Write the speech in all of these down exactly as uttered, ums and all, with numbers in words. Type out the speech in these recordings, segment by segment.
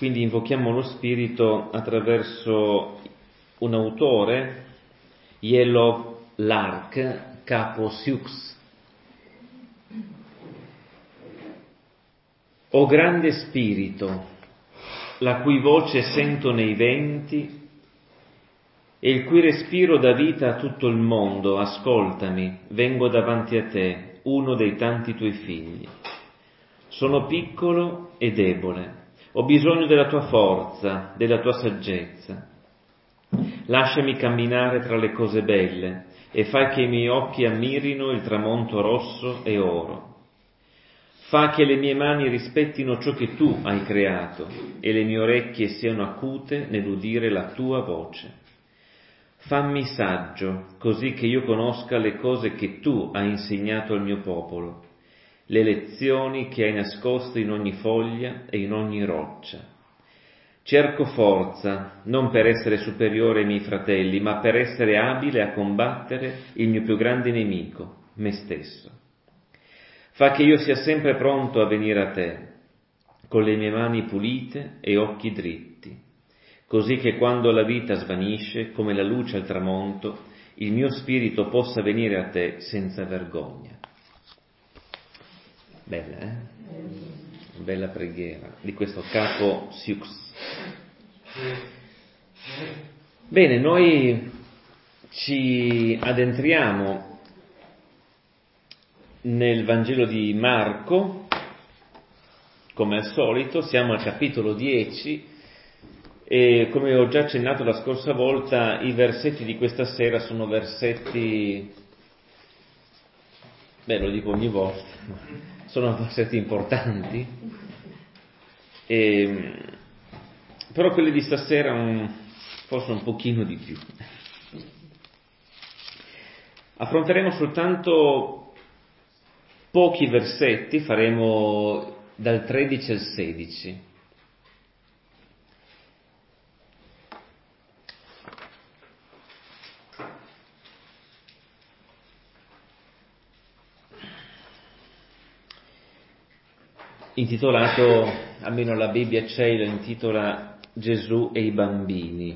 quindi invochiamo lo Spirito attraverso un autore, Yellow Lark, capo Sioux. O grande Spirito, la cui voce sento nei venti e il cui respiro dà vita a tutto il mondo, ascoltami, vengo davanti a te, uno dei tanti tuoi figli. Sono piccolo e debole, ho bisogno della tua forza, della tua saggezza. Lasciami camminare tra le cose belle e fai che i miei occhi ammirino il tramonto rosso e oro. Fa che le mie mani rispettino ciò che tu hai creato e le mie orecchie siano acute nell'udire la tua voce. Fammi saggio, così che io conosca le cose che tu hai insegnato al mio popolo, le lezioni che hai nascosto in ogni foglia e in ogni roccia. Cerco forza, non per essere superiore ai miei fratelli, ma per essere abile a combattere il mio più grande nemico, me stesso. Fa che io sia sempre pronto a venire a te, con le mie mani pulite e occhi dritti, così che quando la vita svanisce, come la luce al tramonto, il mio spirito possa venire a te senza vergogna. Bella, eh? Bella preghiera di questo capo Sioux. Bene, noi ci addentriamo nel Vangelo di Marco, come al solito, siamo al capitolo dieci e come ho già accennato la scorsa volta, i versetti di questa sera sono versetti, beh lo dico ogni volta, sono versetti importanti, e, però quelli di stasera un, forse un pochino di più. Affronteremo soltanto pochi versetti, faremo dal tredici al sedici. Intitolato, almeno la Bibbia c'è, lo intitola Gesù e i bambini.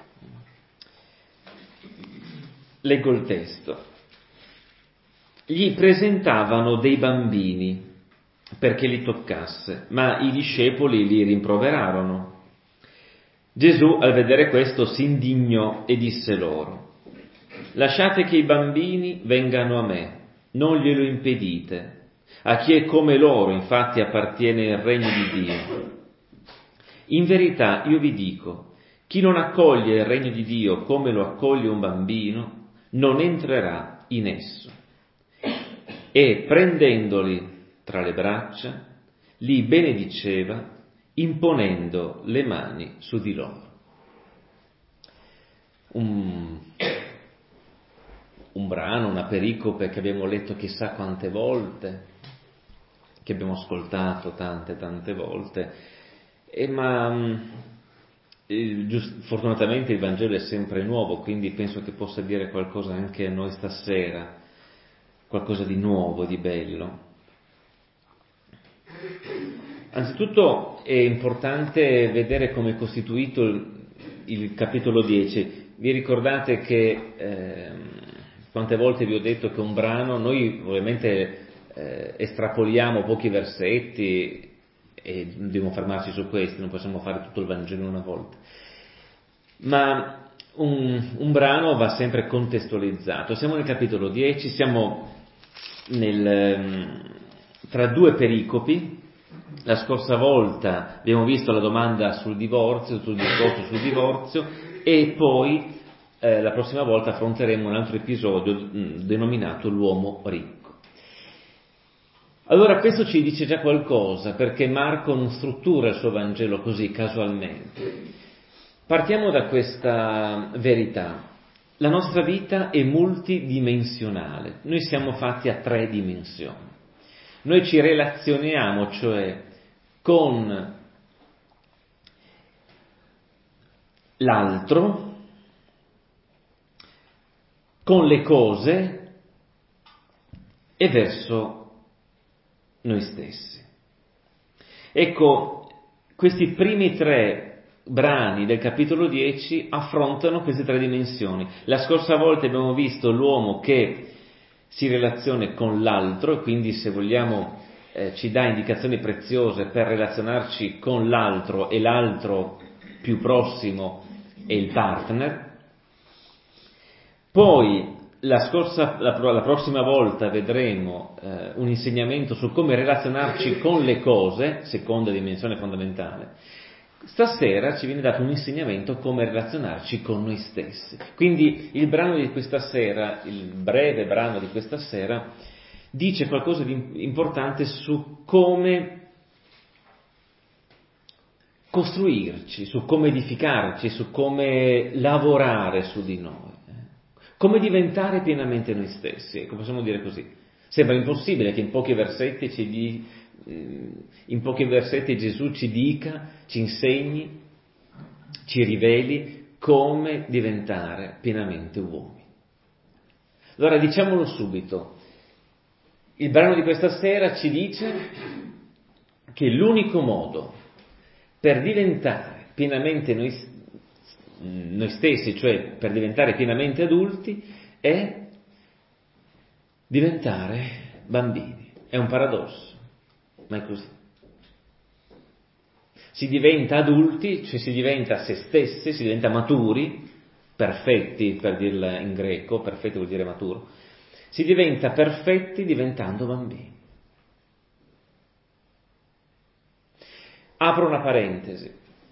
Leggo il testo. Gli presentavano dei bambini perché li toccasse, ma i discepoli li rimproverarono. Gesù, al vedere questo, si indignò e disse loro: lasciate che i bambini vengano a me, non glielo impedite. A chi è come loro, infatti, appartiene il regno di Dio. In verità, io vi dico, chi non accoglie il regno di Dio come lo accoglie un bambino, non entrerà in esso. E prendendoli tra le braccia, li benediceva, imponendo le mani su di loro. Un, un brano, una pericope che abbiamo letto chissà quante volte, che abbiamo ascoltato tante tante volte, e ma eh, giust, fortunatamente il Vangelo è sempre nuovo, quindi penso che possa dire qualcosa anche a noi stasera, qualcosa di nuovo, di bello. Anzitutto è importante vedere come è costituito il, il capitolo dieci. Vi ricordate che eh, quante volte vi ho detto che un brano, noi ovviamente eh, estrapoliamo pochi versetti e dobbiamo fermarci su questi, non possiamo fare tutto il Vangelo in una volta, ma un, un brano va sempre contestualizzato. Siamo nel capitolo dieci, siamo nel, tra due pericopi. La scorsa volta abbiamo visto la domanda sul divorzio, sul discorso sul divorzio, e poi eh, la prossima volta affronteremo un altro episodio mh, denominato l'uomo ricco. Allora questo ci dice già qualcosa, perché Marco non struttura il suo Vangelo così casualmente. Partiamo da questa verità. La nostra vita è multidimensionale, noi siamo fatti a tre dimensioni. Noi ci relazioniamo, cioè, con l'altro, con le cose e verso noi stessi. Ecco, questi primi tre brani del capitolo dieci affrontano queste tre dimensioni. La scorsa volta abbiamo visto l'uomo che si relaziona con l'altro, e quindi, se vogliamo, eh, ci dà indicazioni preziose per relazionarci con l'altro, e l'altro più prossimo è il partner. Poi la, scorsa, la, la prossima volta vedremo eh, un insegnamento su come relazionarci con le cose, seconda dimensione fondamentale. Stasera ci viene dato un insegnamento come relazionarci con noi stessi. Quindi il brano di questa sera, il breve brano di questa sera, dice qualcosa di importante su come costruirci, su come edificarci, su come lavorare su di noi, eh? Come diventare pienamente noi stessi, ecco, possiamo dire così. Sembra impossibile che in pochi versetti ci di, in pochi versetti Gesù ci dica, ci insegni, ci riveli come diventare pienamente uomini. Allora, diciamolo subito, il brano di questa sera ci dice che l'unico modo per diventare pienamente noi, noi stessi, cioè per diventare pienamente adulti, è diventare bambini. È un paradosso, ma è così. Si diventa adulti, cioè si diventa se stessi, si diventa maturi, perfetti, per dirla in greco, perfetti vuol dire maturo, si diventa perfetti diventando bambini. Apro una parentesi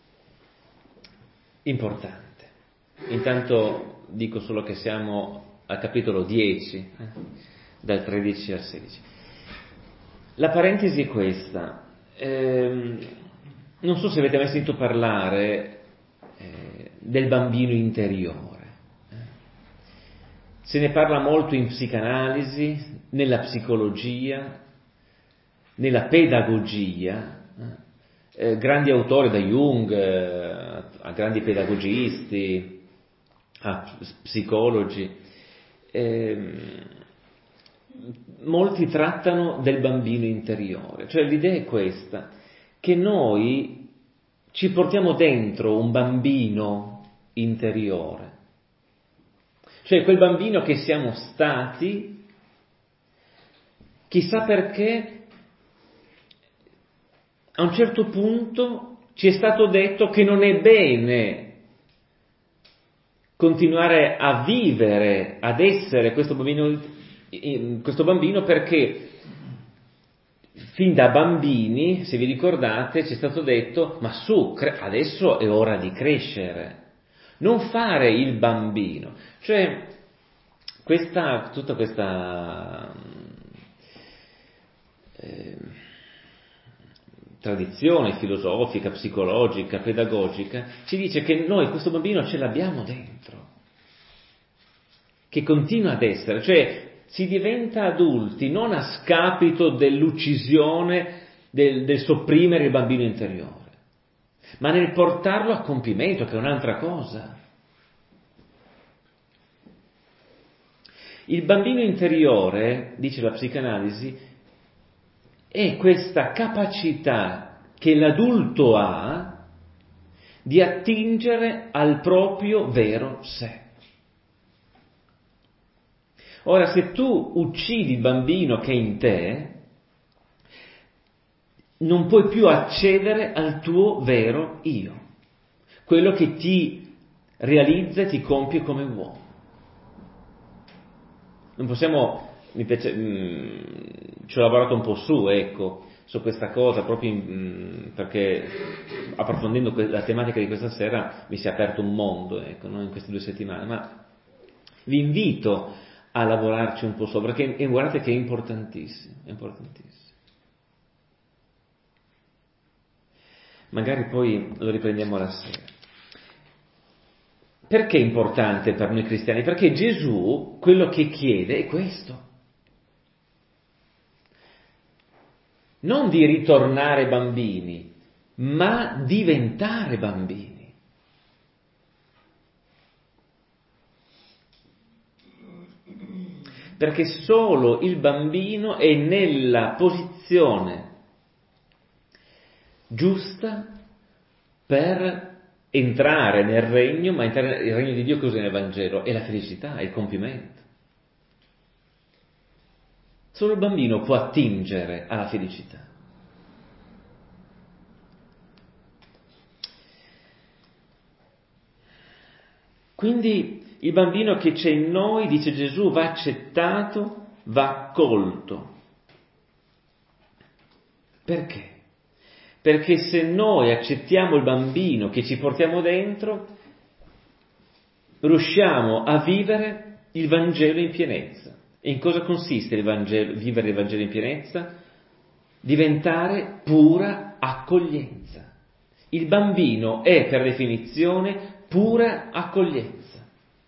importante. Intanto dico solo che siamo al capitolo dieci, eh, dal tredici al sedici. La parentesi è questa. Ehm, non so se avete mai sentito parlare eh, del bambino interiore. Eh. Se ne parla molto in psicanalisi, nella psicologia, nella pedagogia. Eh. Eh, grandi autori, da Jung eh, a grandi pedagogisti, a psicologi, eh, molti trattano del bambino interiore. Cioè l'idea è questa, che noi ci portiamo dentro un bambino interiore, cioè quel bambino che siamo stati, chissà perché a un certo punto ci è stato detto che non è bene continuare a vivere, ad essere questo bambino, questo bambino perché fin da bambini, se vi ricordate, ci è stato detto: ma su, adesso è ora di crescere, non fare il bambino. Cioè, questa, tutta questa eh, tradizione filosofica, psicologica, pedagogica, ci dice che noi questo bambino ce l'abbiamo dentro, che continua ad essere, cioè si diventa adulti non a scapito dell'uccisione, del, del sopprimere il bambino interiore, ma nel portarlo a compimento, che è un'altra cosa. Il bambino interiore, dice la psicanalisi, è questa capacità che l'adulto ha di attingere al proprio vero sé. Ora, se tu uccidi il bambino che è in te, non puoi più accedere al tuo vero io, quello che ti realizza e ti compie come uomo. Non possiamo, mi piace, mh, ci ho lavorato un po' su, ecco, su questa cosa, proprio in, perché approfondendo la tematica di questa sera mi si è aperto un mondo, ecco, no, in queste due settimane, ma vi invito a lavorarci un po' sopra, perché e guardate che è importantissimo, è importantissimo. Magari poi lo riprendiamo la sera. Perché è importante per noi cristiani? Perché Gesù quello che chiede è questo. Non di ritornare bambini, ma diventare bambini. Perché solo il bambino è nella posizione giusta per entrare nel regno, ma entrare nel regno di Dio cos'è nel Vangelo? È la felicità, è il compimento. Solo il bambino può attingere alla felicità. Quindi il bambino che c'è in noi, dice Gesù, va accettato, va accolto. Perché? Perché se noi accettiamo il bambino che ci portiamo dentro, riusciamo a vivere il Vangelo in pienezza. E in cosa consiste il Vangelo, vivere il Vangelo in pienezza? Diventare pura accoglienza. Il bambino è per definizione pura accoglienza.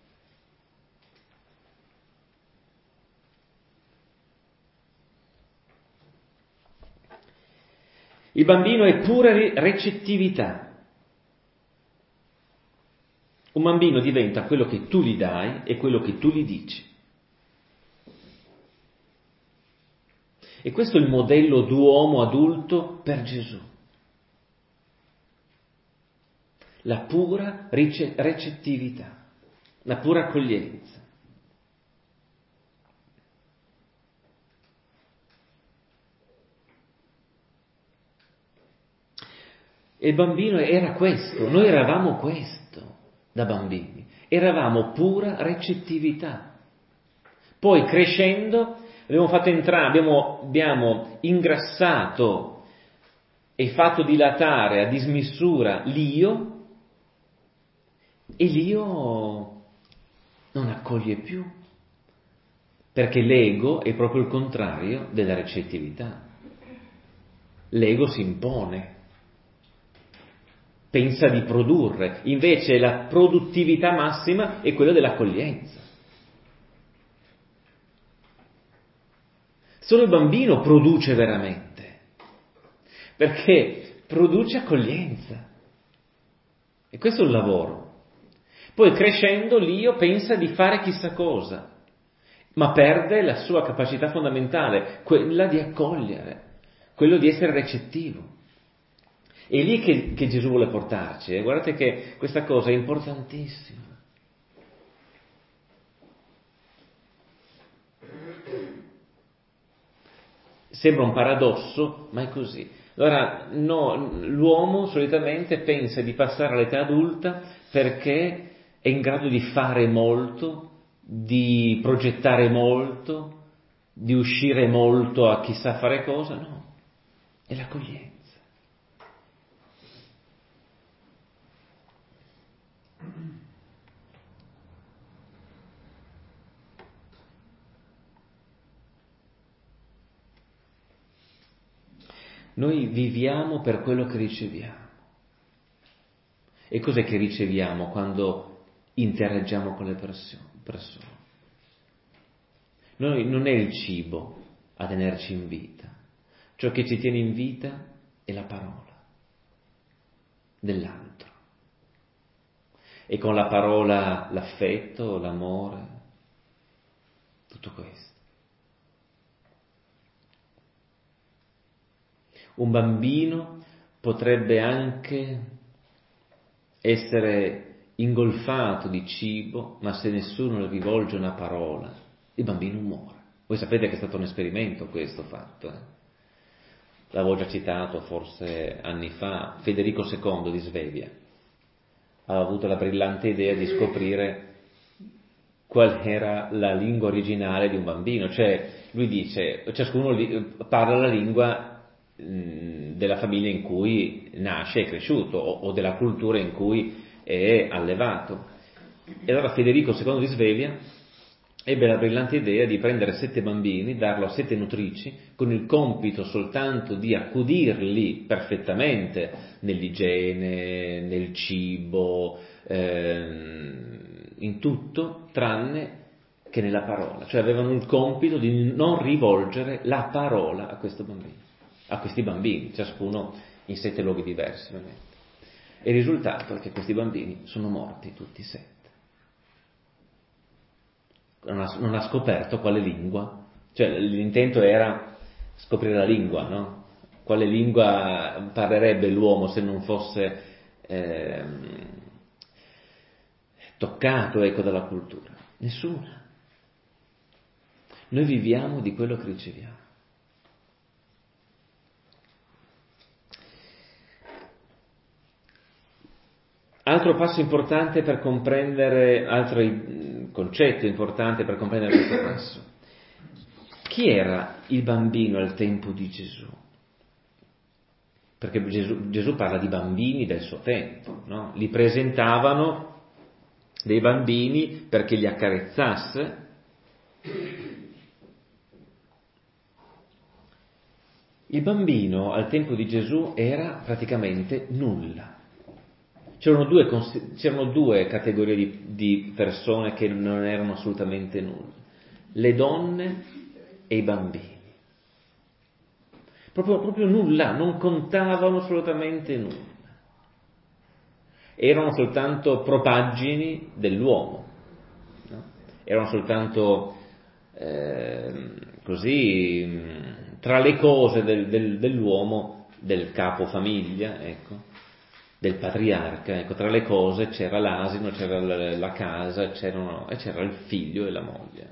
Il bambino è pura recettività. Un bambino diventa quello che tu gli dai e quello che tu gli dici. E questo è il modello d'uomo adulto per Gesù. La pura recettività, la pura accoglienza. E il bambino era questo, noi eravamo questo da bambini, eravamo pura recettività. Poi crescendo abbiamo fatto entrare, abbiamo, abbiamo ingrassato e fatto dilatare a dismisura l'io, e l'io non accoglie più, perché l'ego è proprio il contrario della recettività. L'ego si impone, pensa di produrre, invece la produttività massima è quella dell'accoglienza. Solo il bambino produce veramente, perché produce accoglienza. E questo è il lavoro. Poi crescendo l'io pensa di fare chissà cosa, ma perde la sua capacità fondamentale, quella di accogliere, quello di essere recettivo. È lì che, che Gesù vuole portarci, e guardate che questa cosa è importantissima. Sembra un paradosso, ma è così. Allora, no, l'uomo solitamente pensa di passare all'età adulta perché è in grado di fare molto, di progettare molto, di uscire molto a chissà fare cosa. No, è l'accoglienza. Noi viviamo per quello che riceviamo. E cos'è che riceviamo quando interagiamo con le persone? Noi non è il cibo a tenerci in vita. Ciò che ci tiene in vita è la parola dell'altro. E con la parola l'affetto, l'amore, tutto questo. Un bambino potrebbe anche essere ingolfato di cibo, ma se nessuno le rivolge una parola, il bambino muore. Voi sapete che è stato un esperimento questo fatto. Eh? L'avevo già citato forse anni fa, Federico secondo di Svevia aveva avuto la brillante idea di scoprire qual era la lingua originale di un bambino. Cioè, lui dice, ciascuno parla la lingua della famiglia in cui nasce e è cresciuto o, o della cultura in cui è allevato. E allora Federico secondo di Svevia ebbe la brillante idea di prendere sette bambini, darlo a sette nutrici con il compito soltanto di accudirli perfettamente nell'igiene, nel cibo, ehm, in tutto tranne che nella parola. Cioè avevano il compito di non rivolgere la parola a questo bambino, a questi bambini, ciascuno in sette luoghi diversi ovviamente. E il risultato è che questi bambini sono morti tutti e sette. Non ha, non ha scoperto quale lingua, cioè l'intento era scoprire la lingua, no? Quale lingua parlerebbe l'uomo se non fosse eh, toccato, ecco, dalla cultura? Nessuna. Noi viviamo di quello che riceviamo. Altro passo importante per comprendere, altro concetto importante per comprendere questo passo. Chi era il bambino al tempo di Gesù? Perché Gesù, Gesù parla di bambini del suo tempo, no? Li presentavano dei bambini perché li accarezzasse. Il bambino al tempo di Gesù era praticamente nulla. C'erano due, c'erano due categorie di, di persone che non erano assolutamente nulla: le donne e i bambini. Proprio, proprio nulla, non contavano assolutamente nulla. Erano soltanto propaggini dell'uomo, no? Erano soltanto eh, così tra le cose del, del, dell'uomo, del capofamiglia, ecco, del patriarca, ecco, tra le cose c'era l'asino, c'era la, la casa, c'erano, e c'era il figlio e la moglie.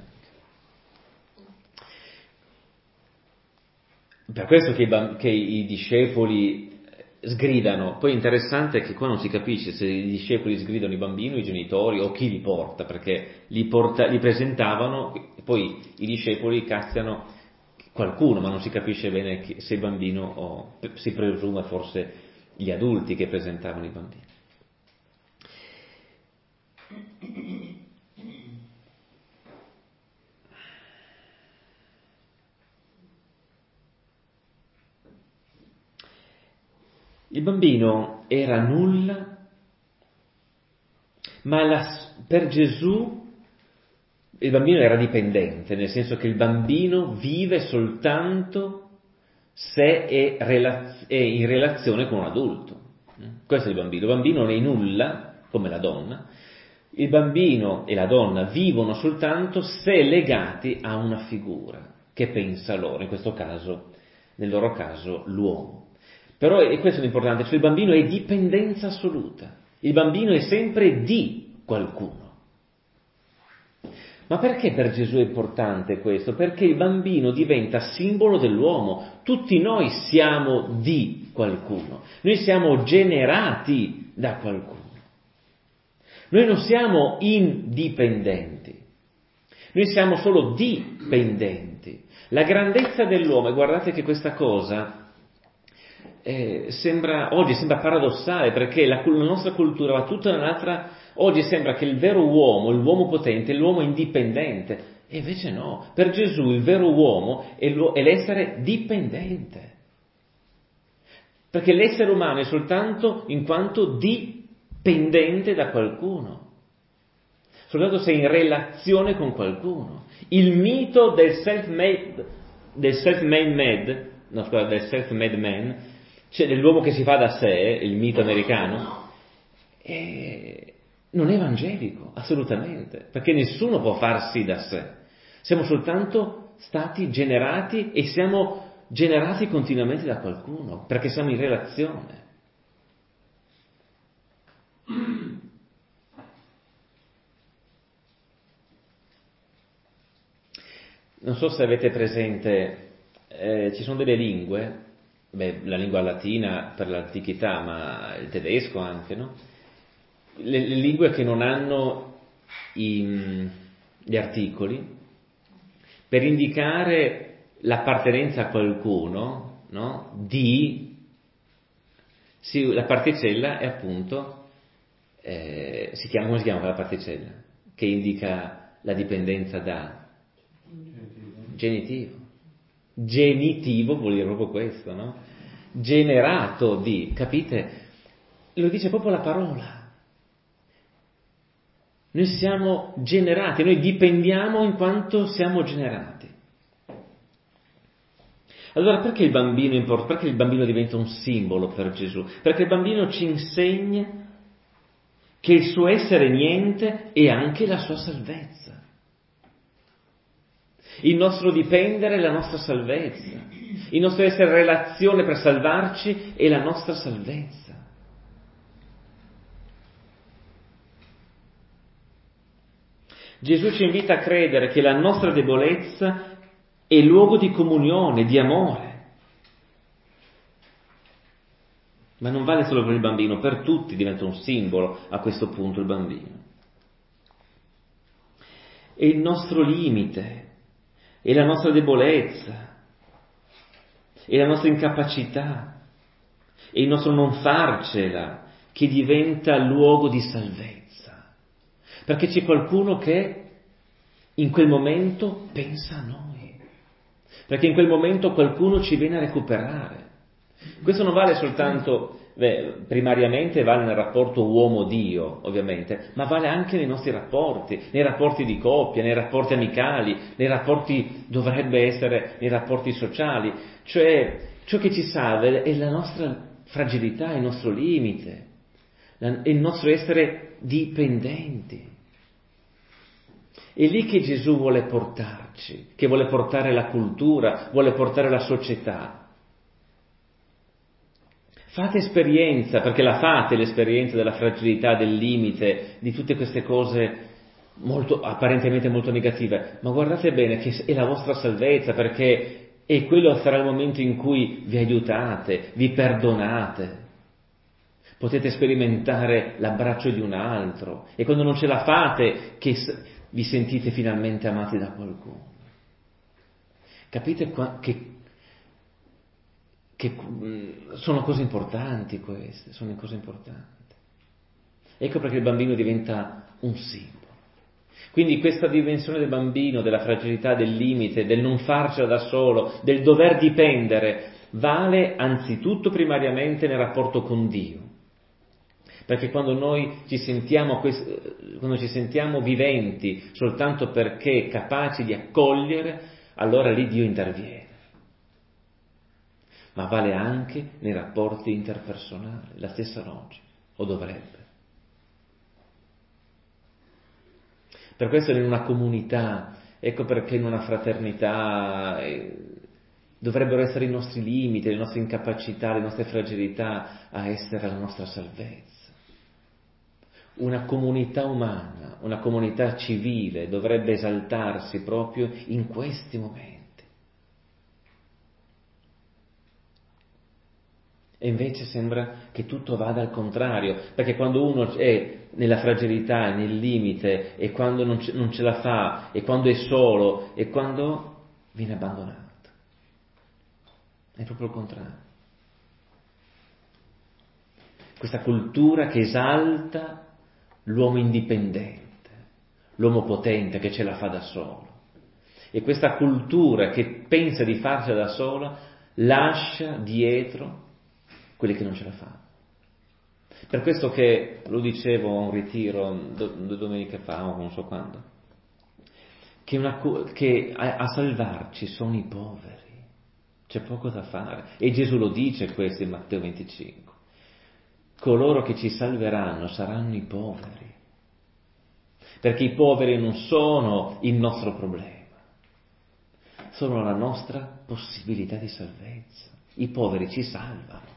Per questo che i, che i discepoli sgridano. Poi è interessante che qua non si capisce se i discepoli sgridano i bambini, i genitori o chi li porta, perché li, porta, li presentavano, poi i discepoli cazziano qualcuno, ma non si capisce bene se il bambino o si presume forse gli adulti che presentavano i bambini. Il bambino era nulla, ma la, per Gesù il bambino era dipendente, nel senso che il bambino vive soltanto se è, relaz- è in relazione con un adulto. Questo è il bambino. Il bambino non è nulla, come la donna. Il bambino e la donna vivono soltanto se legati a una figura che pensa loro, in questo caso, nel loro caso, l'uomo. Però, e questo è l'importante, cioè il bambino è dipendenza assoluta. Il bambino è sempre di qualcuno. Ma perché per Gesù è importante questo? Perché il bambino diventa simbolo dell'uomo. Tutti noi siamo di qualcuno. Noi siamo generati da qualcuno. Noi non siamo indipendenti. Noi siamo solo dipendenti. La grandezza dell'uomo, e guardate che questa cosa eh, sembra, oggi sembra paradossale, perché la, la nostra cultura va tutta in un'altra. Oggi sembra che il vero uomo, l'uomo potente, è l'uomo indipendente, e invece no. Per Gesù il vero uomo è, è l'essere dipendente, perché l'essere umano è soltanto in quanto dipendente da qualcuno, soltanto se è in relazione con qualcuno. Il mito del self-made, del self-made man, no scusa, del self-made man, cioè dell'uomo che si fa da sé, il mito americano, è non è evangelico, assolutamente, perché nessuno può farsi da sé. Siamo soltanto stati generati e siamo generati continuamente da qualcuno, perché siamo in relazione. Non so se avete presente, eh, ci sono delle lingue, beh, la lingua latina per l'antichità, ma il tedesco anche, no? Le, le lingue che non hanno i, gli articoli per indicare l'appartenenza a qualcuno, no? Di, sì, la particella è appunto, eh, si chiama, come si chiama la particella? Che indica la dipendenza da genitivo. Genitivo vuol dire proprio questo, no? Generato di, capite? Lo dice proprio la parola. Noi siamo generati, noi dipendiamo in quanto siamo generati. Allora perché il bambino importa? Perché il bambino diventa un simbolo per Gesù? Perché il bambino ci insegna che il suo essere niente è anche la sua salvezza. Il nostro dipendere è la nostra salvezza. Il nostro essere relazione per salvarci è la nostra salvezza. Gesù ci invita a credere che la nostra debolezza è luogo di comunione, di amore. Ma non vale solo per il bambino, per tutti diventa un simbolo a questo punto il bambino. È il nostro limite, è la nostra debolezza, è la nostra incapacità, è il nostro non farcela che diventa luogo di salvezza. Perché c'è qualcuno che in quel momento pensa a noi, perché in quel momento qualcuno ci viene a recuperare. Questo non vale soltanto, beh, primariamente vale nel rapporto uomo-Dio, ovviamente, ma vale anche nei nostri rapporti, nei rapporti di coppia, nei rapporti amicali, nei rapporti, dovrebbe essere, nei rapporti sociali. Cioè, ciò che ci salva è la nostra fragilità, il nostro limite, è il nostro essere dipendenti. È lì che Gesù vuole portarci, che vuole portare la cultura, vuole portare la società. Fate esperienza, perché la fate l'esperienza della fragilità, del limite, di tutte queste cose molto, apparentemente molto negative, ma guardate bene che è la vostra salvezza, perché è quello sarà il momento in cui vi aiutate, vi perdonate, potete sperimentare l'abbraccio di un altro, e quando non ce la fate che vi sentite finalmente amati da qualcuno. Capite qua, che che sono cose importanti queste, sono cose importanti. Ecco perché il bambino diventa un simbolo. Quindi questa dimensione del bambino, della fragilità, del limite, del non farcela da solo, del dover dipendere, vale anzitutto primariamente nel rapporto con Dio. Perché quando noi ci sentiamo, quando ci sentiamo viventi soltanto perché capaci di accogliere, allora lì Dio interviene. Ma vale anche nei rapporti interpersonali, la stessa logica, o dovrebbe. Per questo in una comunità, ecco perché in una fraternità eh, dovrebbero essere i nostri limiti, le nostre incapacità, le nostre fragilità a essere la nostra salvezza. Una comunità umana, una comunità civile dovrebbe esaltarsi proprio in questi momenti. E invece sembra che tutto vada al contrario, perché quando uno è nella fragilità, nel limite, e quando non ce, non ce la fa, e quando è solo, e quando viene abbandonato. È proprio il contrario. Questa cultura che esalta l'uomo indipendente, l'uomo potente che ce la fa da solo. E questa cultura che pensa di farcela da sola lascia dietro quelli che non ce la fanno. Per questo che, lo dicevo a un ritiro due domeniche fa, o non so quando, che, una, che a, a salvarci sono i poveri, c'è poco da fare. E Gesù lo dice questo in Matteo venticinque. Coloro che ci salveranno saranno i poveri, perché i poveri non sono il nostro problema, sono la nostra possibilità di salvezza. I poveri ci salvano.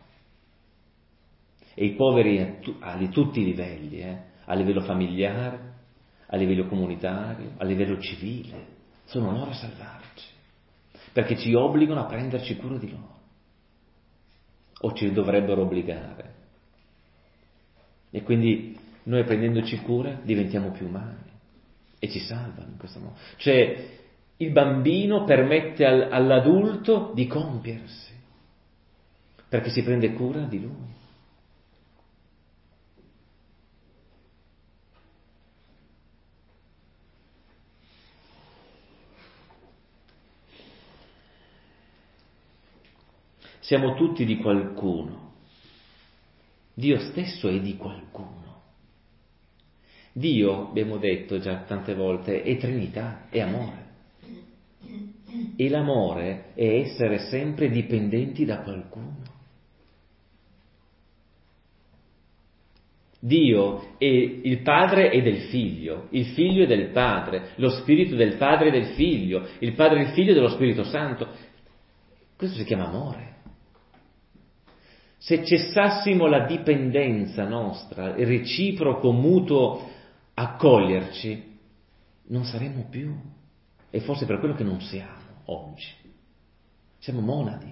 E i poveri a, tu, a tutti i livelli, eh? A livello familiare, a livello comunitario, a livello civile, sono loro a salvarci, perché ci obbligano a prenderci cura di loro, o ci dovrebbero obbligare. E quindi noi prendendoci cura diventiamo più umani e ci salvano in questo modo. Cioè il bambino permette al, all'adulto di compiersi, perché si prende cura di lui. Siamo tutti di qualcuno. Dio stesso è di qualcuno. Dio, abbiamo detto già tante volte, è Trinità, è amore. E l'amore è essere sempre dipendenti da qualcuno. Dio è il Padre e del Figlio, il Figlio è del Padre, lo Spirito del Padre e del Figlio, il Padre e il Figlio dello Spirito Santo. Questo si chiama amore. Se cessassimo la dipendenza nostra, il reciproco mutuo accoglierci, non saremo più. E forse per quello che non siamo oggi. Siamo monadi.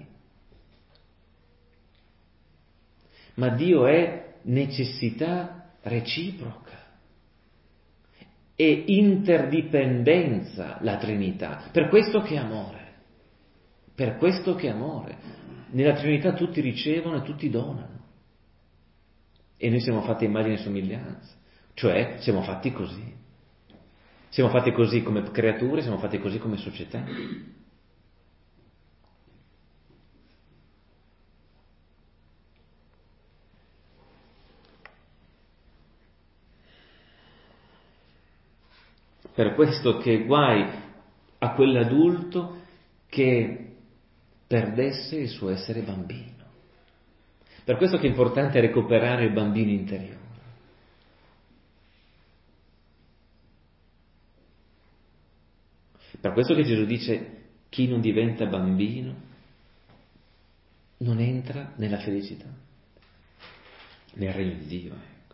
Ma Dio è necessità reciproca. È interdipendenza la Trinità. Per questo che è amore. Per questo che è amore. Nella Trinità tutti ricevono e tutti donano. E noi siamo fatti a immagine e somiglianza. Cioè siamo fatti così. Siamo fatti così come creature, siamo fatti così come società. Per questo che guai a quell'adulto che perdesse il suo essere bambino. Per questo che è importante recuperare il bambino interiore. Per questo che Gesù dice: chi non diventa bambino non entra nella felicità, nel regno di Dio. Ecco.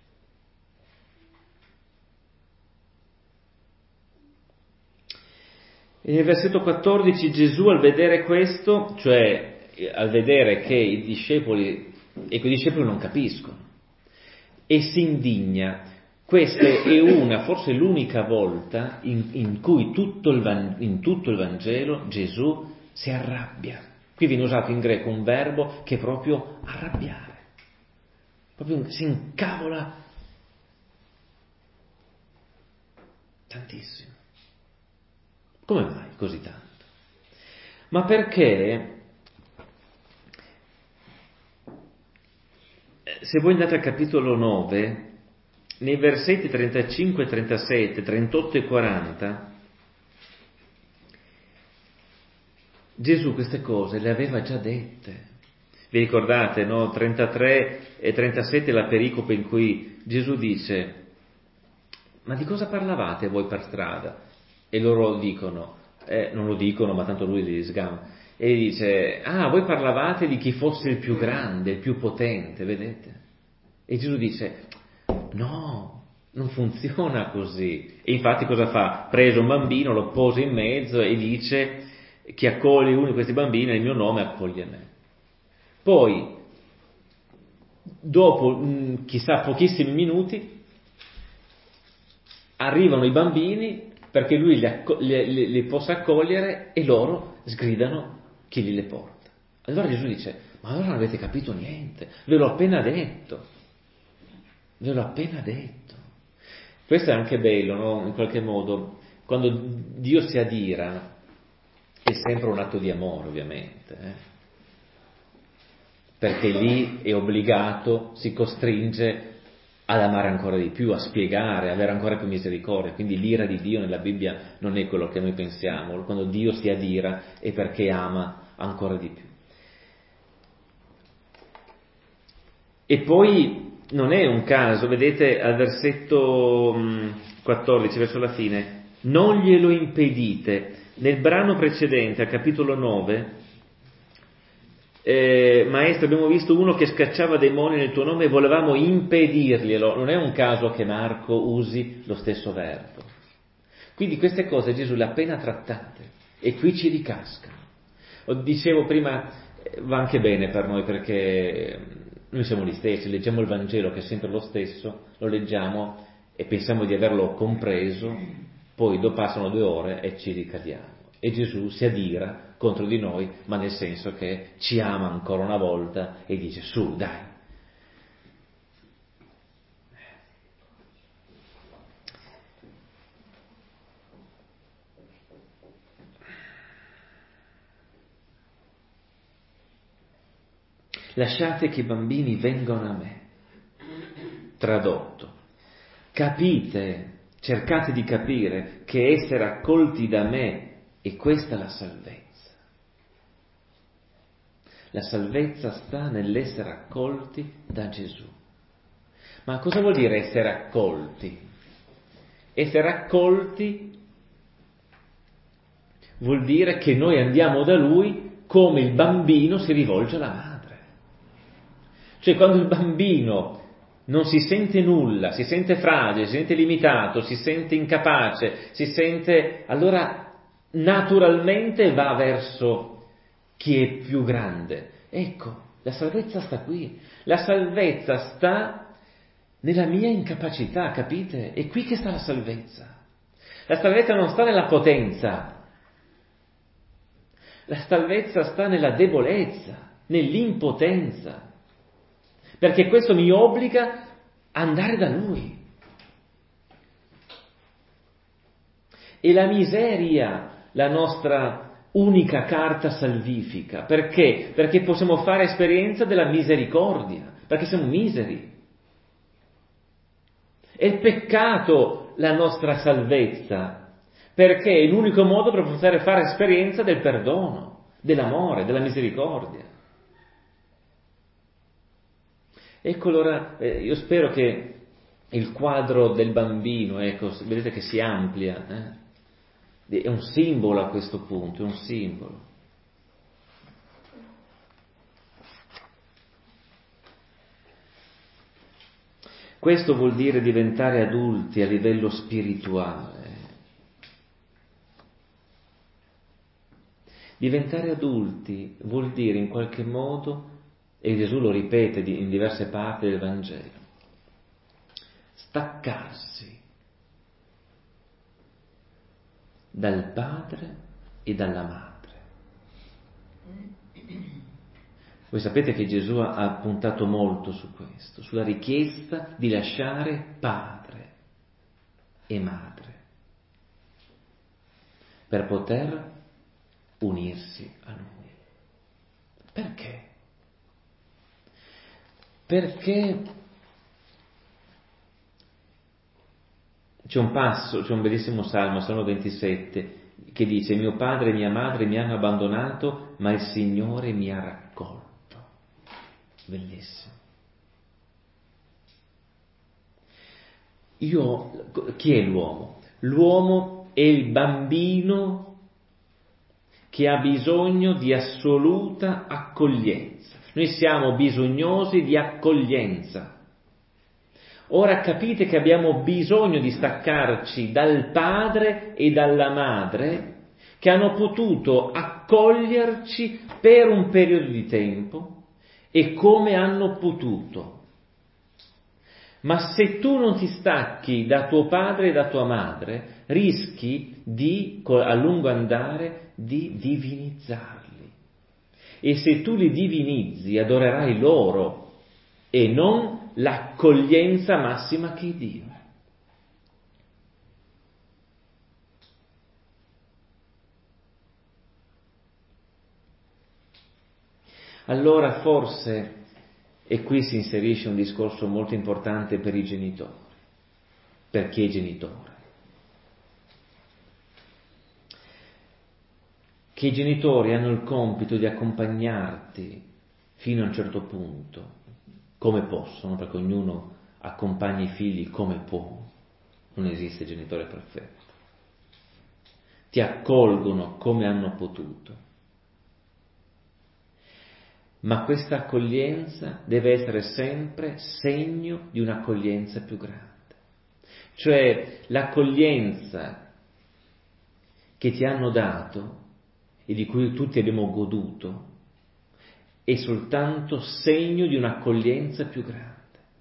E nel versetto quattordici Gesù, al vedere questo, cioè al vedere che i discepoli, e quei discepoli non capiscono, e si indigna. Questa è una, forse l'unica volta in, in cui tutto il, in tutto il Vangelo Gesù si arrabbia. Qui viene usato in greco un verbo che è proprio arrabbiare, proprio si incavola tantissimo. Come mai così tanto? Ma perché, se voi andate al capitolo nove, nei versetti trentacinque, trentasette, trentotto e quaranta, Gesù queste cose le aveva già dette. Vi ricordate, no? trentatré e trentasette la pericope in cui Gesù dice: ma di cosa parlavate voi per strada? E loro dicono, eh, non lo dicono, ma tanto lui li sgama, e gli dice: ah, voi parlavate di chi fosse il più grande, il più potente, vedete? E Gesù dice: no, non funziona così. E infatti cosa fa? Prese un bambino, lo pose in mezzo e dice: chi accoglie uno di questi bambini nel mio nome accoglie me. Poi, dopo mh, chissà pochissimi minuti, arrivano i bambini perché lui li, acco- li, li, li possa accogliere, e loro sgridano chi li le porta. Allora Gesù dice: ma allora non avete capito niente, ve l'ho appena detto, ve l'ho appena detto. Questo è anche bello, no? In qualche modo, quando Dio si adira, è sempre un atto di amore, ovviamente, eh? Perché lì è obbligato, si costringe ad amare ancora di più, a spiegare, ad avere ancora più misericordia. Quindi l'ira di Dio nella Bibbia non è quello che noi pensiamo. Quando Dio si adira è perché ama ancora di più. E poi non è un caso, vedete al versetto quattordici, verso la fine: non glielo impedite. Nel brano precedente, al capitolo nove, eh, maestro, abbiamo visto uno che scacciava demoni nel tuo nome e volevamo impedirglielo. Non è un caso che Marco usi lo stesso verbo. Quindi queste cose Gesù le ha appena trattate e qui ci ricascano. Dicevo prima, va anche bene per noi perché noi siamo gli stessi, leggiamo il Vangelo che è sempre lo stesso, lo leggiamo e pensiamo di averlo compreso, poi dopo passano due ore e ci ricadiamo. E Gesù si adira contro di noi, ma nel senso che ci ama ancora una volta e dice: su, dai. Lasciate che i bambini vengano a me. Tradotto: capite, cercate di capire che essere accolti da me è questa la salvezza. La salvezza sta nell'essere accolti da Gesù. Ma cosa vuol dire essere accolti? Essere accolti vuol dire che noi andiamo da Lui come il bambino si rivolge alla madre. Cioè, quando il bambino non si sente nulla, si sente fragile, si sente limitato, si sente incapace, si sente, allora naturalmente va verso chi è più grande. Ecco, la salvezza sta qui, la salvezza sta nella mia incapacità, capite? È qui che sta la salvezza. La salvezza non sta nella potenza, la salvezza sta nella debolezza, nell'impotenza, perché questo mi obbliga a andare da Lui. E la miseria, la nostra unica carta salvifica, perché? Perché possiamo fare esperienza della misericordia, perché siamo miseri. È il peccato la nostra salvezza, perché è l'unico modo per poter fare esperienza del perdono, dell'amore, della misericordia. Ecco allora, eh, io spero che il quadro del bambino, ecco, vedete che si amplia, eh? È un simbolo a questo punto, è un simbolo. Questo vuol dire diventare adulti a livello spirituale. Diventare adulti vuol dire in qualche modo, e Gesù lo ripete in diverse parti del Vangelo, staccarsi dal padre e dalla madre. Voi sapete che Gesù ha puntato molto su questo, sulla richiesta di lasciare padre e madre per poter unirsi a Lui. Perché? Perché c'è un passo, c'è un bellissimo salmo, Salmo ventisette, che dice: mio padre e mia madre mi hanno abbandonato, ma il Signore mi ha raccolto. Bellissimo. Io, chi è l'uomo? L'uomo è il bambino che ha bisogno di assoluta accoglienza. Noi siamo bisognosi di accoglienza. Ora capite che abbiamo bisogno di staccarci dal padre e dalla madre che hanno potuto accoglierci per un periodo di tempo e come hanno potuto. Ma se tu non ti stacchi da tuo padre e da tua madre, rischi di, a lungo andare, di divinizzarli. E se tu li divinizzi, adorerai loro e non l'accoglienza massima che è Dio. Allora forse, e qui si inserisce un discorso molto importante per i genitori, per chi è genitore, che i genitori hanno il compito di accompagnarti fino a un certo punto, come possono, perché ognuno accompagna i figli come può, non esiste genitore perfetto, ti accolgono come hanno potuto. Ma questa accoglienza deve essere sempre segno di un'accoglienza più grande. Cioè l'accoglienza che ti hanno dato e di cui tutti abbiamo goduto è soltanto segno di un'accoglienza più grande.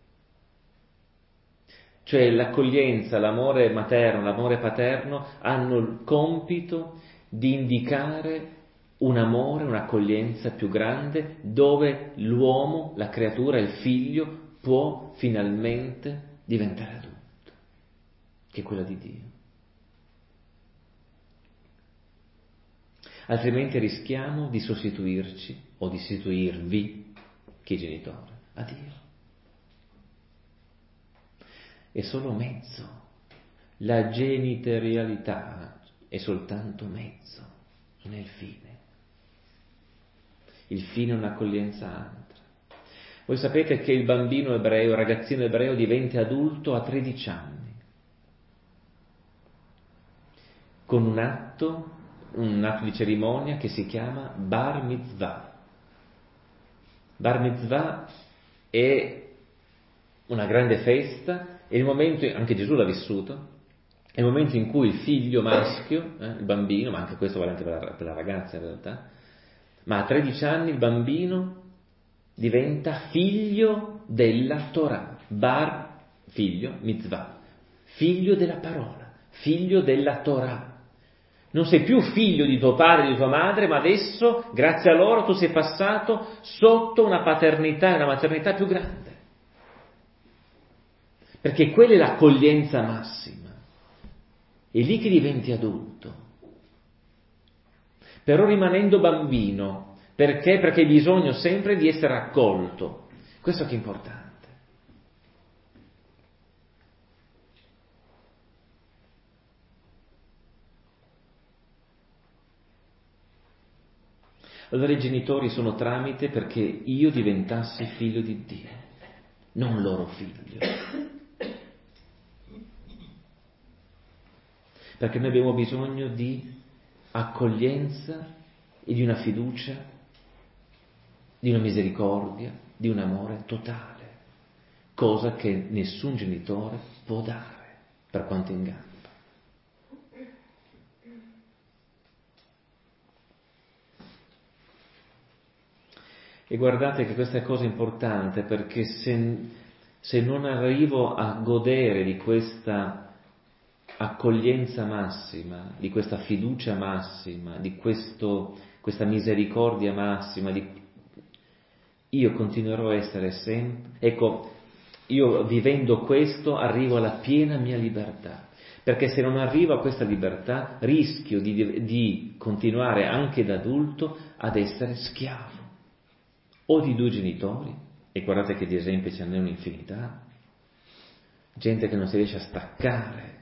Cioè l'accoglienza, l'amore materno, l'amore paterno hanno il compito di indicare un amore, un'accoglienza più grande dove l'uomo, la creatura, il figlio può finalmente diventare adulto, che è quella di Dio. Altrimenti rischiamo di sostituirci o di sostituirvi, chi è genitore, a Dio. È solo mezzo. La genitorialità è soltanto mezzo, non è il fine. Il fine è un'accoglienza altra. Voi sapete che il bambino ebreo, il ragazzino ebreo diventa adulto a tredici anni, con un atto, un atto di cerimonia che si chiama Bar Mitzvah. Bar Mitzvah è una grande festa, e il momento, anche Gesù l'ha vissuto, è il momento in cui il figlio maschio, eh, il bambino, ma anche questo vale anche per la, per la ragazza in realtà, ma a tredici anni il bambino diventa figlio della Torah, bar, figlio, mitzvah, figlio della parola, figlio della Torah. Non sei più figlio di tuo padre e di tua madre, ma adesso, grazie a loro, tu sei passato sotto una paternità e una maternità più grande. Perché quella è l'accoglienza massima. È lì che diventi adulto. Però rimanendo bambino. Perché? Perché hai bisogno sempre di essere accolto. Questo che è importante. Allora i genitori sono tramite perché io diventassi figlio di Dio, non loro figlio. Perché noi abbiamo bisogno di accoglienza e di una fiducia, di una misericordia, di un amore totale, cosa che nessun genitore può dare, per quanto in gamba. E guardate che questa è cosa importante, perché se, se non arrivo a godere di questa accoglienza massima, di questa fiducia massima, di questo, questa misericordia massima, di, io continuerò a essere sempre, ecco, io vivendo questo arrivo alla piena mia libertà, perché se non arrivo a questa libertà rischio di, di continuare anche da adulto ad essere schiavo o di due genitori, e guardate che di esempi ce n'è un'infinità, gente che non si riesce a staccare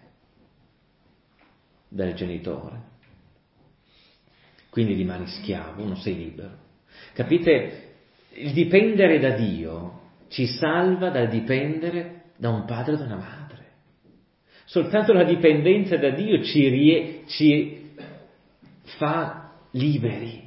dal genitore, quindi rimani schiavo, non sei libero. Capite? Il dipendere da Dio ci salva dal dipendere da un padre o da una madre. Soltanto la dipendenza da Dio ci, rie- ci fa liberi.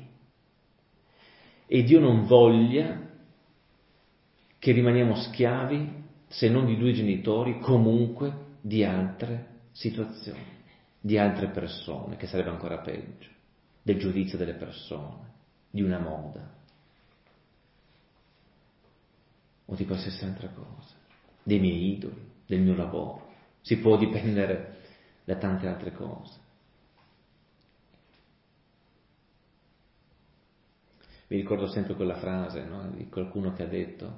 E Dio non voglia che rimaniamo schiavi, se non di due genitori, comunque di altre situazioni, di altre persone, che sarebbe ancora peggio, del giudizio delle persone, di una moda, o di qualsiasi altra cosa, dei miei idoli, del mio lavoro. Si può dipendere da tante altre cose. Mi ricordo sempre quella frase, no, di qualcuno che ha detto: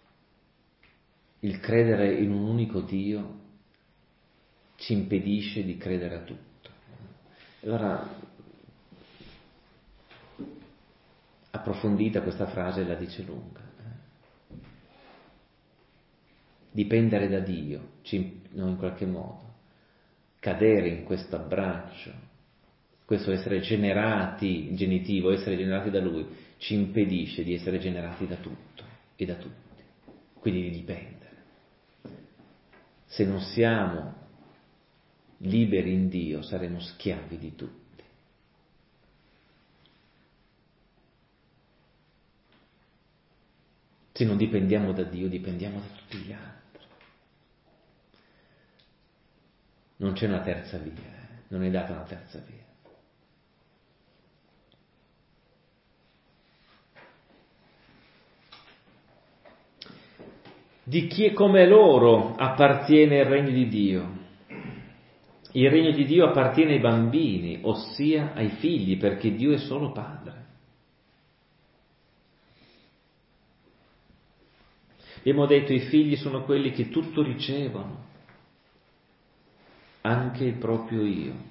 il credere in un unico Dio ci impedisce di credere a tutto. Allora, approfondita questa frase la dice lunga. Dipendere da Dio, ci, no, in qualche modo, cadere in questo abbraccio, questo essere generati, genitivo, essere generati da Lui, ci impedisce di essere generati da tutto e da tutti, quindi di dipendere. Se non siamo liberi in Dio, saremo schiavi di tutti. Se non dipendiamo da Dio, dipendiamo da tutti gli altri. Non c'è una terza via, eh? Non è data una terza via. Di chi è come loro appartiene il regno di Dio. Il regno di Dio appartiene ai bambini, ossia ai figli, perché Dio è solo Padre. Abbiamo detto i figli sono quelli che tutto ricevono, anche il proprio io.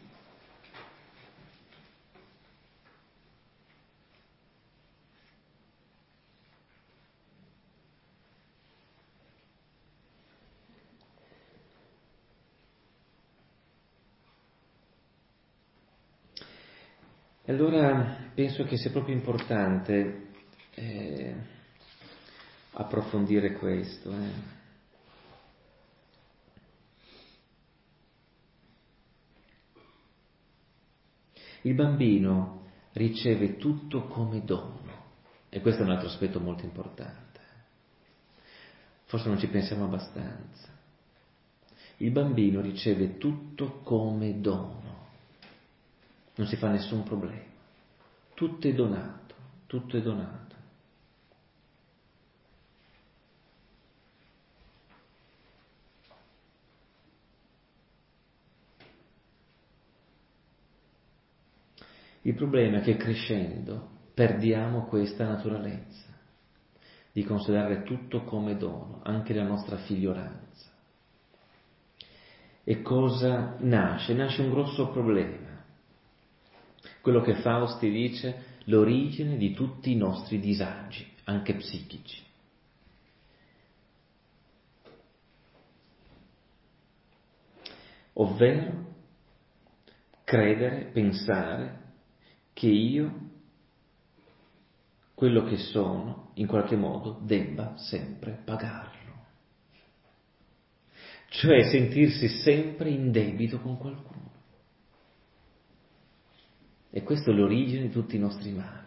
E allora penso che sia proprio importante eh, approfondire questo. Eh. Il bambino riceve tutto come dono, e questo è un altro aspetto molto importante. Forse non ci pensiamo abbastanza. Il bambino riceve tutto come dono, non si fa nessun problema, tutto è donato, tutto è donato. Il problema è che crescendo perdiamo questa naturalezza di considerare tutto come dono, anche la nostra figliolanza. E cosa nasce? Nasce un grosso problema. Quello che Fausti dice, l'origine di tutti i nostri disagi, anche psichici. Ovvero credere, pensare che io, quello che sono, in qualche modo debba sempre pagarlo. Cioè sentirsi sempre in debito con qualcuno. E questa è l'origine di tutti i nostri mali.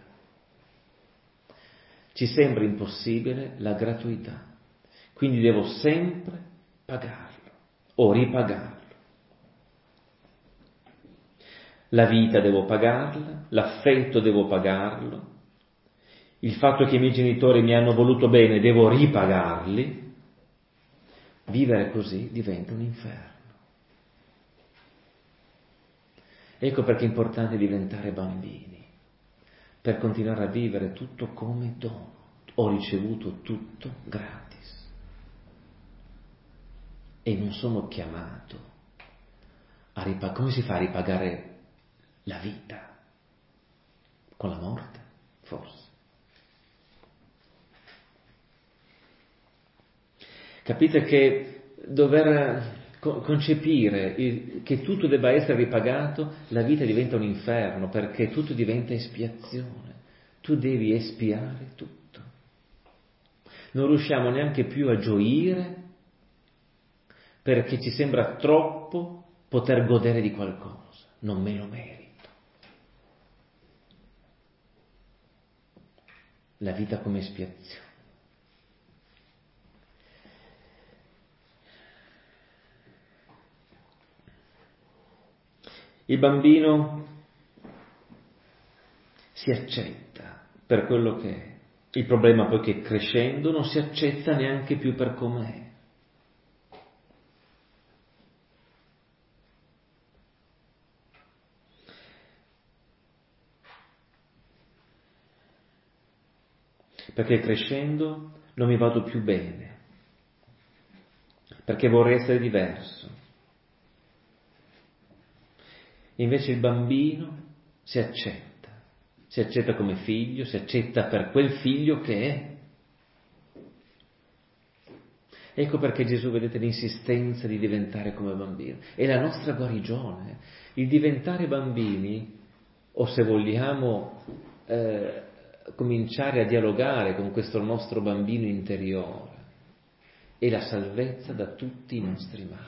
Ci sembra impossibile la gratuità, quindi devo sempre pagarlo o ripagarlo. La vita devo pagarla, l'affetto devo pagarlo, il fatto che i miei genitori mi hanno voluto bene devo ripagarli. Vivere così diventa un inferno. Ecco perché è importante diventare bambini, per continuare a vivere tutto come dono. Ho ricevuto tutto gratis e non sono chiamato a ripagare. Come si fa a ripagare la vita? Con la morte, forse. Capite che dover concepire il, che tutto debba essere ripagato, la vita diventa un inferno, perché tutto diventa espiazione. Tu devi espiare tutto. Non riusciamo neanche più a gioire perché ci sembra troppo poter godere di qualcosa. Non me lo merito. La vita come espiazione. Il bambino si accetta per quello che è. Il problema poi è che crescendo non si accetta neanche più per com'è. Perché crescendo non mi vado più bene, perché vorrei essere diverso. Invece il bambino si accetta, si accetta come figlio, si accetta per quel figlio che è. Ecco perché Gesù, vedete, l'insistenza di diventare come bambino. È la nostra guarigione. Il diventare bambini, o se vogliamo eh, cominciare a dialogare con questo nostro bambino interiore, è la salvezza da tutti i nostri mali.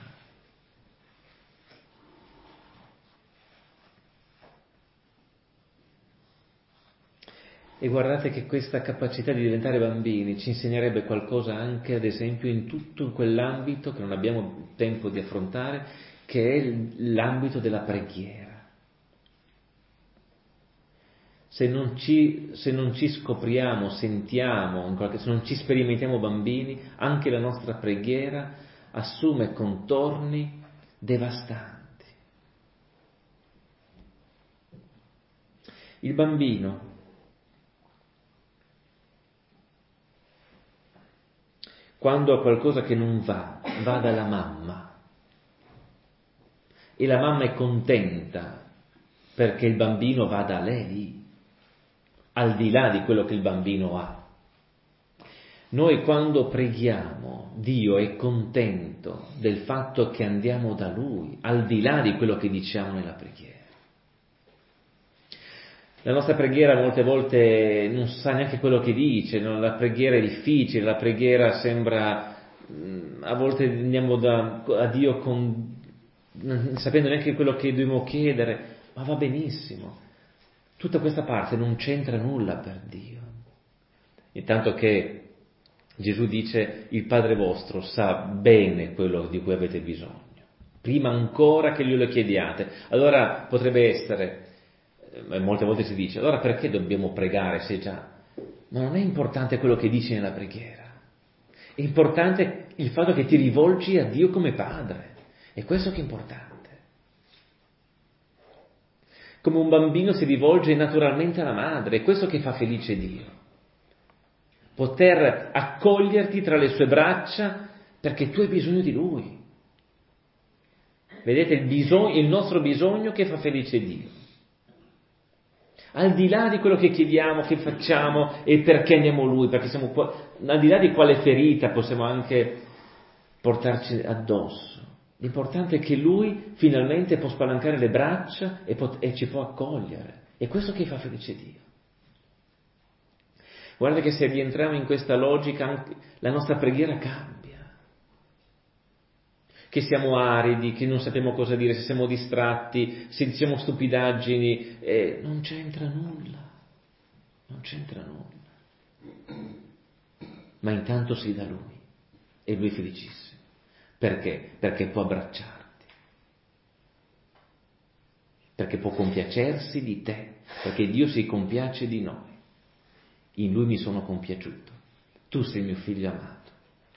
E guardate che questa capacità di diventare bambini ci insegnerebbe qualcosa anche, ad esempio, in tutto quell'ambito che non abbiamo tempo di affrontare, che è l'ambito della preghiera. Se non ci, se non ci scopriamo, sentiamo, in qualche, se non ci sperimentiamo bambini, anche la nostra preghiera assume contorni devastanti. Il bambino quando ha qualcosa che non va, va dalla mamma e la mamma è contenta perché il bambino va da lei, al di là di quello che il bambino ha. Noi quando preghiamo, Dio è contento del fatto che andiamo da Lui, al di là di quello che diciamo nella preghiera. La nostra preghiera molte volte non sa neanche quello che dice, no? La preghiera è difficile, la preghiera sembra, a volte andiamo da, a Dio con, non sapendo neanche quello che dobbiamo chiedere, ma va benissimo. Tutta questa parte non c'entra nulla per Dio. Intanto che Gesù dice: il Padre vostro sa bene quello di cui avete bisogno, prima ancora che glielo chiediate. Allora potrebbe essere, eh, molte volte si dice, allora perché dobbiamo pregare se già... Ma non è importante quello che dici nella preghiera, è importante il fatto che ti rivolgi a Dio come Padre, è questo che è importante. Come un bambino si rivolge naturalmente alla madre, è questo che fa felice Dio. Poter accoglierti tra le sue braccia perché tu hai bisogno di Lui. Vedete il, bisogno, il nostro bisogno che fa felice Dio. Al di là di quello che chiediamo, che facciamo e perché andiamo a Lui, perché siamo qua, al di là di quale ferita possiamo anche portarci addosso. L'importante è che Lui finalmente può spalancare le braccia e, pot- e ci può accogliere. È questo che fa felice Dio. Guarda che se rientriamo in questa logica, anche la nostra preghiera cambia. Che siamo aridi, che non sappiamo cosa dire, se siamo distratti, se diciamo stupidaggini, eh, non c'entra nulla. Non c'entra nulla. Ma intanto sei da Lui e Lui è felicissimo. Perché? Perché può abbracciarti. Perché può compiacersi di te. Perché Dio si compiace di noi. In Lui mi sono compiaciuto. Tu sei mio figlio amato.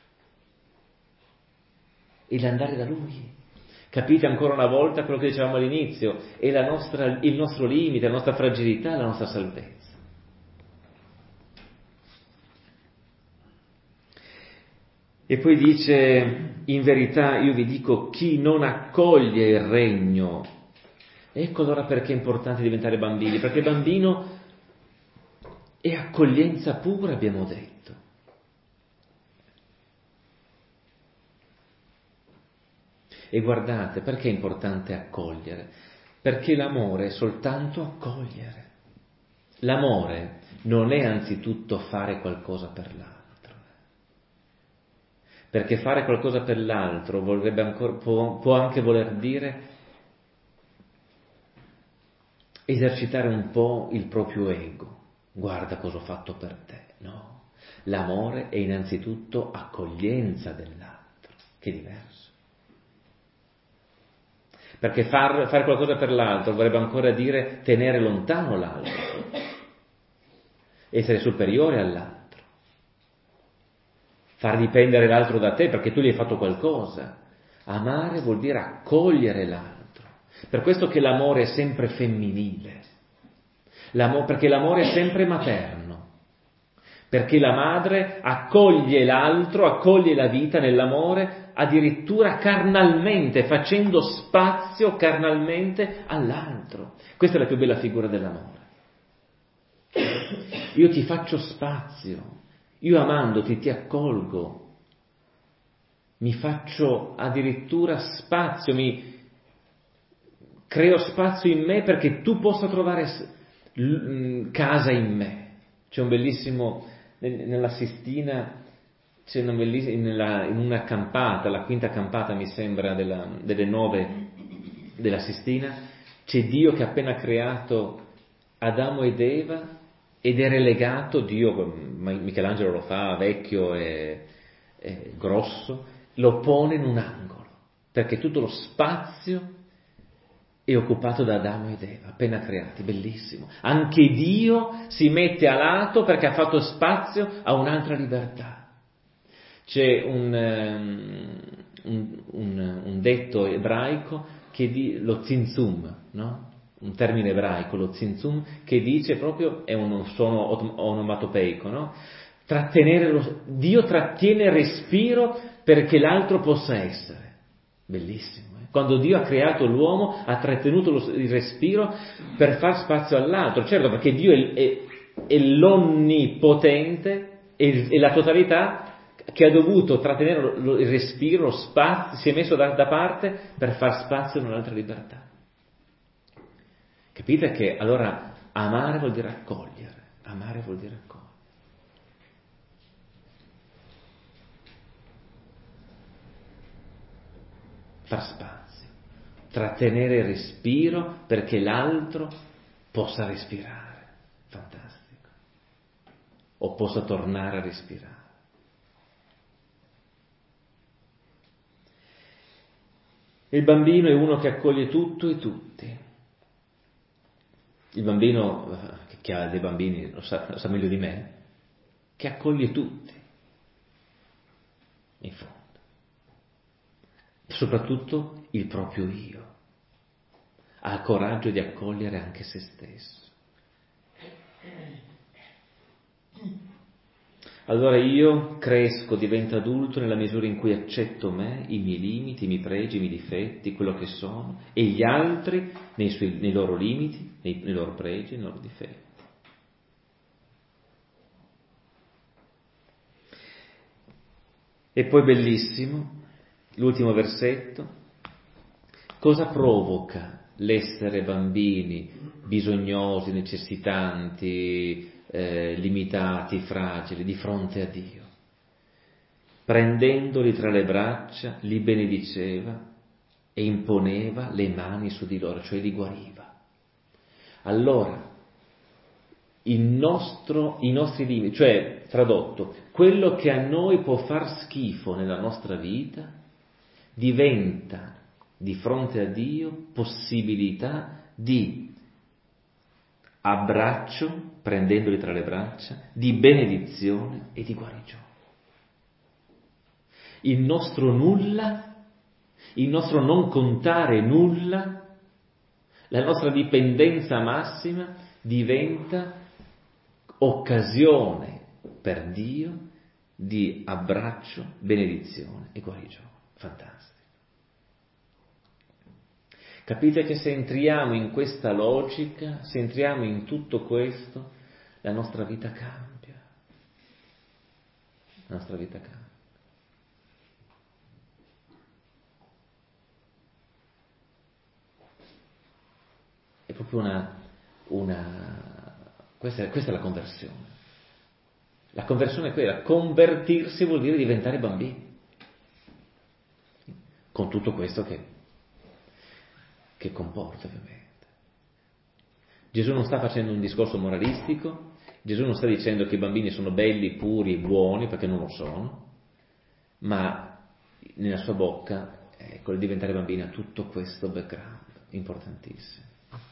E l'andare da Lui. Capite ancora una volta quello che dicevamo all'inizio? È la nostra, il nostro limite, la nostra fragilità, la nostra salvezza. E poi dice, in verità io vi dico, chi non accoglie il regno. Ecco allora perché è importante diventare bambini, perché bambino è accoglienza pura, abbiamo detto. E guardate, perché è importante accogliere? Perché l'amore è soltanto accogliere. L'amore non è anzitutto fare qualcosa per l'altro. Perché fare qualcosa per l'altro vorrebbe ancora, può, può anche voler dire esercitare un po' il proprio ego. Guarda cosa ho fatto per te. No, l'amore è innanzitutto accoglienza dell'altro, che è diverso. Perché far, fare qualcosa per l'altro vorrebbe ancora dire tenere lontano l'altro, essere superiore all'altro. Far dipendere l'altro da te perché tu gli hai fatto qualcosa. Amare vuol dire accogliere l'altro. Per questo che l'amore è sempre femminile. L'amore, perché l'amore è sempre materno. Perché la madre accoglie l'altro, accoglie la vita nell'amore, addirittura carnalmente, facendo spazio carnalmente all'altro. Questa è la più bella figura dell'amore. Io ti faccio spazio. Io amandoti ti accolgo, mi faccio addirittura spazio, mi creo spazio in me perché tu possa trovare casa in me. C'è un bellissimo, nella Sistina, c'è una bellissima, nella, in una campata, la quinta campata mi sembra della, delle nove della Sistina, c'è Dio che ha appena creato Adamo ed Eva ed è relegato, Dio, Michelangelo lo fa, vecchio e, e grosso, lo pone in un angolo, perché tutto lo spazio è occupato da Adamo ed Eva, appena creati, bellissimo. Anche Dio si mette a lato perché ha fatto spazio a un'altra libertà. C'è un, un, un, un detto ebraico che di, lo zinzum, no? Un termine ebraico, lo zinzum, che dice proprio, è un suono onomatopeico, no? Trattenere lo, Dio trattiene il respiro perché l'altro possa essere. Bellissimo, eh? Quando Dio ha creato l'uomo ha trattenuto lo, il respiro per far spazio all'altro, certo perché Dio è, è, è l'onnipotente, è, è la totalità che ha dovuto trattenere lo, lo, il respiro, lo spazio, si è messo da, da parte per far spazio a un'altra libertà. Capite che allora amare vuol dire accogliere, amare vuol dire accogliere. Far spazio, trattenere il respiro perché l'altro possa respirare, fantastico, o possa tornare a respirare. Il bambino è uno che accoglie tutto e tutti. Il bambino, che ha dei bambini, lo sa, lo sa meglio di me, che accoglie tutti, in fondo. Soprattutto il proprio io. Ha il coraggio di accogliere anche se stesso. Allora io cresco, divento adulto nella misura in cui accetto me, i miei limiti, i miei pregi, i miei difetti, quello che sono, e gli altri nei, suoi, nei loro limiti, nei, nei loro pregi, nei loro difetti. E poi bellissimo, l'ultimo versetto, cosa provoca l'essere bambini, bisognosi, necessitanti, eh, limitati, fragili, di fronte a Dio? Prendendoli tra le braccia, li benediceva e imponeva le mani su di loro, cioè li guariva. Allora, il nostro, i nostri limiti, cioè, tradotto, quello che a noi può far schifo nella nostra vita, diventa di fronte a Dio possibilità di abbraccio, prendendoli tra le braccia, di benedizione e di guarigione. Il nostro nulla, il nostro non contare nulla, la nostra dipendenza massima diventa occasione per Dio di abbraccio, benedizione e guarigione. Fantastico. Capite che se entriamo in questa logica, se entriamo in tutto questo, la nostra vita cambia. La nostra vita cambia. È proprio una... una questa, è, questa è la conversione. La conversione è quella. Convertirsi vuol dire diventare bambini. Con tutto questo che, che comporta, ovviamente. Gesù non sta facendo un discorso moralistico, Gesù non sta dicendo che i bambini sono belli, puri e buoni, perché non lo sono, ma nella sua bocca, ecco, il diventare bambini ha tutto questo background importantissimo.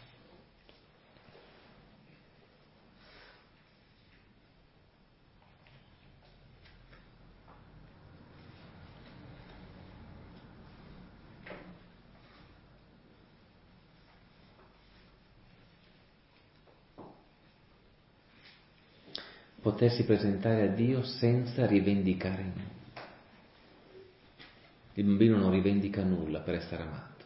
Potersi presentare a Dio senza rivendicare nulla. Il bambino non rivendica nulla per essere amato.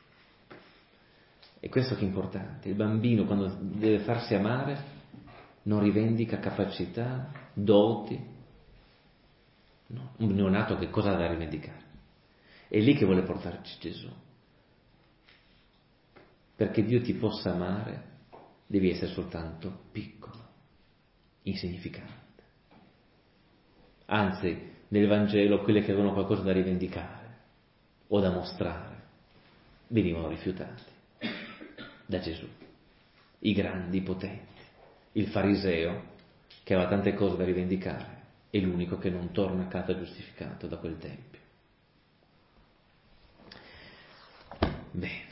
E questo che è importante. Il bambino, quando deve farsi amare, non rivendica capacità, doti. No, un neonato che cosa ha da rivendicare? È lì che vuole portarci Gesù. Perché Dio ti possa amare, devi essere soltanto piccolo, insignificante. Anzi, nel Vangelo, quelli che avevano qualcosa da rivendicare o da mostrare venivano rifiutati da Gesù. I grandi, i potenti. Il fariseo, che aveva tante cose da rivendicare, è l'unico che non torna a casa giustificato da quel tempio. Bene.